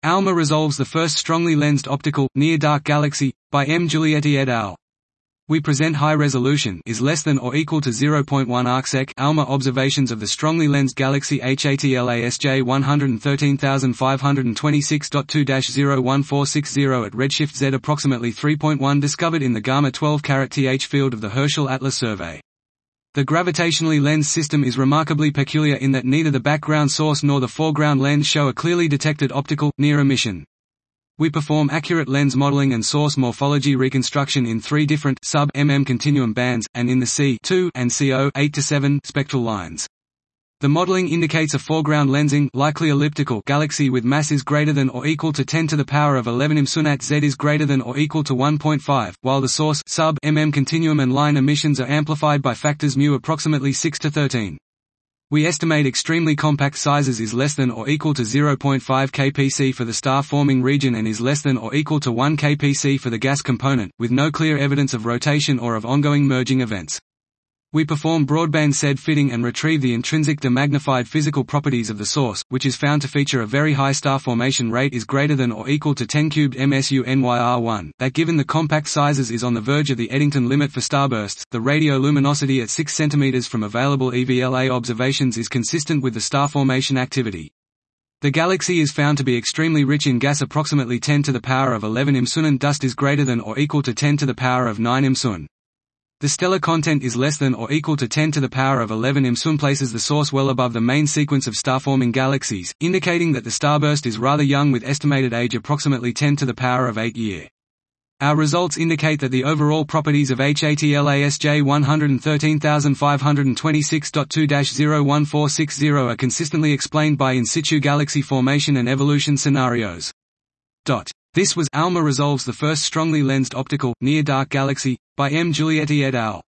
ALMA resolves the first strongly lensed optical, near-dark galaxy, by M. Giulietti et al. We present high resolution is less than or equal to 0.1 arcsec ALMA observations of the strongly lensed galaxy HATLASJ 113526.2-01460 at redshift Z approximately 3.1 discovered in the gamma 12 th field of the Herschel Atlas survey. The gravitationally lensed system is remarkably peculiar in that neither the background source nor the foreground lens show a clearly detected optical, near emission. We perform accurate lens modeling and source morphology reconstruction in three different sub-mm continuum bands, and in the C2 and CO 8 to 7 spectral lines. The modeling indicates a foreground lensing, likely elliptical galaxy with mass is greater than or equal to 10 to the power of 11 IMSUN at Z is greater than or equal to 1.5, while the source sub-mm continuum and line emissions are amplified by factors mu approximately 6 to 13. We estimate extremely compact sizes is less than or equal to 0.5 kpc for the star-forming region and is less than or equal to 1 kpc for the gas component, with no clear evidence of rotation or of ongoing merging events. We perform broadband SED fitting and retrieve the intrinsic demagnified physical properties of the source, which is found to feature a very high star formation rate is greater than or equal to 10 cubed MSU NYR1, that given the compact sizes is on the verge of the Eddington limit for starbursts. The radioluminosity at 6 cm from available EVLA observations is consistent with the star formation activity. The galaxy is found to be extremely rich in gas approximately 10 to the power of 11 IMSUN and dust is greater than or equal to 10 to the power of 9 IMSUN. The stellar content is less than or equal to 10 to the power of 11 IMSUN places the source well above the main sequence of star-forming galaxies, indicating that the starburst is rather young with estimated age approximately 10 to the power of 8 year. Our results indicate that the overall properties of HATLASJ 113526.2-01460 are consistently explained by in situ galaxy formation and evolution scenarios. This was ALMA resolves the first strongly lensed optical, near-dark galaxy, by M. Giulietti et al.